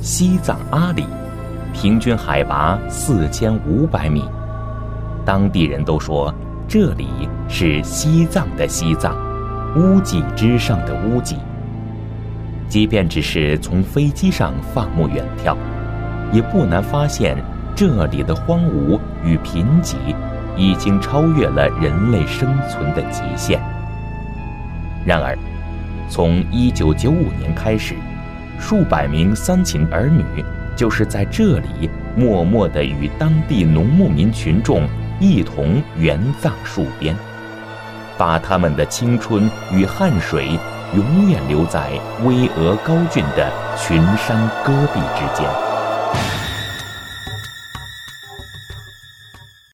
西藏阿里，平均海拔4500米。当地人都说这里是西藏的西藏，屋脊之上的屋脊。即便只是从飞机上放目远眺，也不难发现这里的荒芜与贫瘠已经超越了人类生存的极限。然而，从1995年开始，数百名三秦儿女就是在这里默默地与当地农牧民群众一同援葬戍边，把他们的青春与汗水永远留在巍峨高峻的群山戈壁之间。